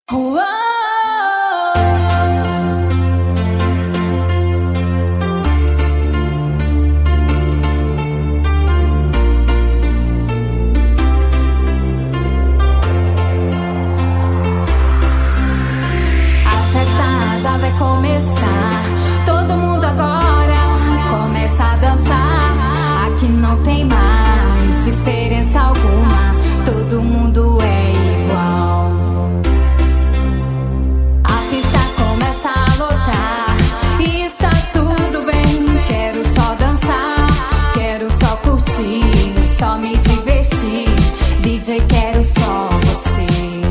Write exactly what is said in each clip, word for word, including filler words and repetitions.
Uou! A festa já vai começar. Todo mundo agora começa a dançar. Aqui não tem mais diferença alguma. Todo mundo é igual. A pista começa a lotar e está tudo bem. Quero só dançar, quero só curtir, só me divertir. D J, quero só você.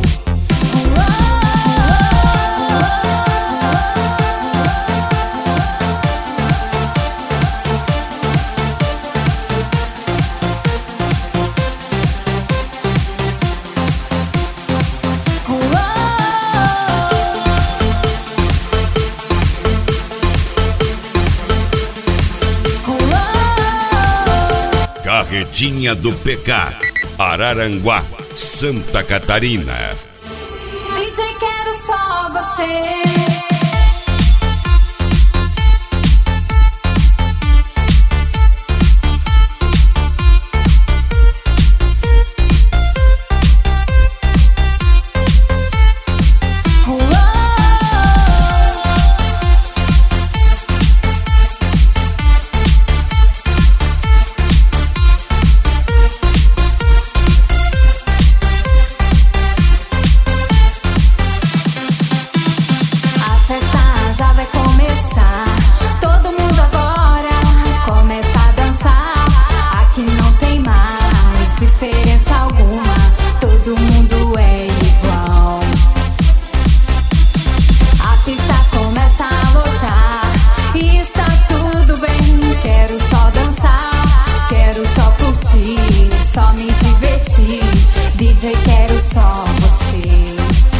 Carretinha do P K, Araranguá, Santa Catarina. D J, quero só você. Diferença alguma, todo mundo é igual. A pista começa a lotar e está tudo bem. Quero só dançar, quero só curtir, só me divertir. D J, quero só você.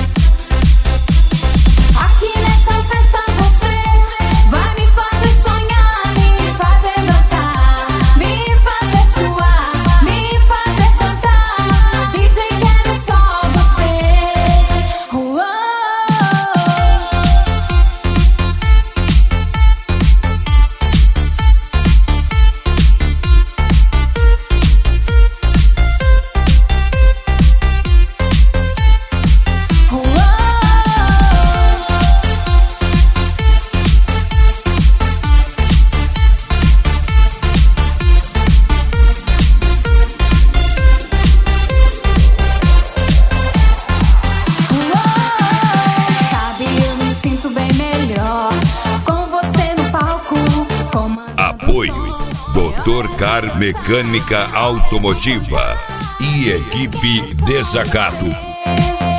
Aqui nessa festa você vai me fazer sonhar, me fazer dançar, me fazer suar, me fazer cantar. D J, quero só você. Uou! Apoio Doutor Car Mecânica Automotiva e Equipe Desacato.